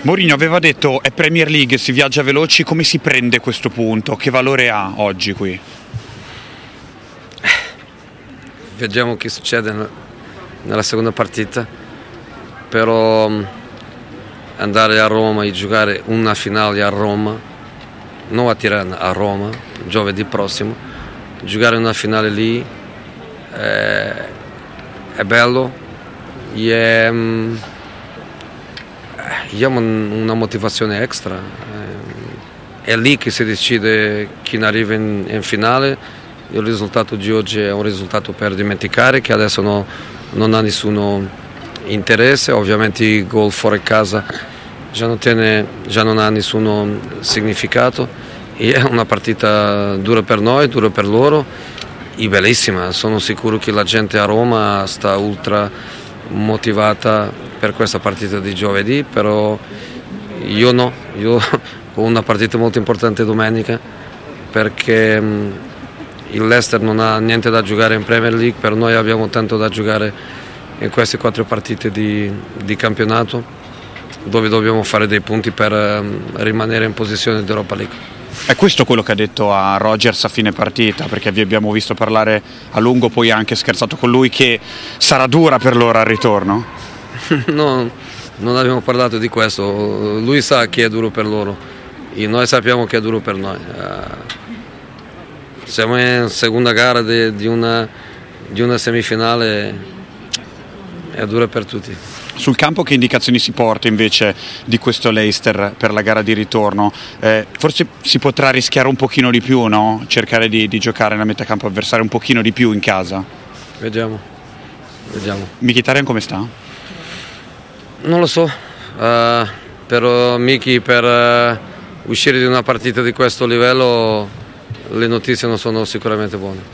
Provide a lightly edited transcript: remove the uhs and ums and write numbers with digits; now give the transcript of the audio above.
Mourinho aveva detto è Premier League, si viaggia veloci, come si prende questo punto? Che valore ha oggi qui? Vediamo che succede nella seconda partita, però andare a Roma e giocare una finale a Roma, non a Tirana, a Roma, giovedì prossimo, giocare una finale lì è bello e abbiamo una motivazione extra. È lì che si decide chi arriva in finale. Il risultato di oggi è un risultato per dimenticare, che adesso non ha nessun interesse. Ovviamente il gol fuori casa già non ha nessun significato, e è una partita dura per noi, dura per loro e bellissima. Sono sicuro che la gente a Roma sta ultra motivata per questa partita di giovedì, però io ho una partita molto importante domenica, perché il Leicester non ha niente da giocare in Premier League, per noi abbiamo tanto da giocare in queste 4 partite di campionato, dove dobbiamo fare dei punti per rimanere in posizione di Europa League. È questo quello che ha detto a Rodgers a fine partita, perché vi abbiamo visto parlare a lungo, poi ha anche scherzato con lui che sarà dura per loro al ritorno? No, non abbiamo parlato di questo. Lui sa che è duro per loro e noi sappiamo che è duro per noi. Siamo in seconda gara di una semifinale, è dura per tutti. Sul campo che indicazioni si porta invece di questo Leicester per la gara di ritorno? Forse si potrà rischiare un pochino di più, no? Cercare di giocare nella metà campo avversario un pochino di più in casa? Vediamo. Mkhitaryan come sta? Non lo so, però Miki, per uscire di una partita di questo livello le notizie non sono sicuramente buone.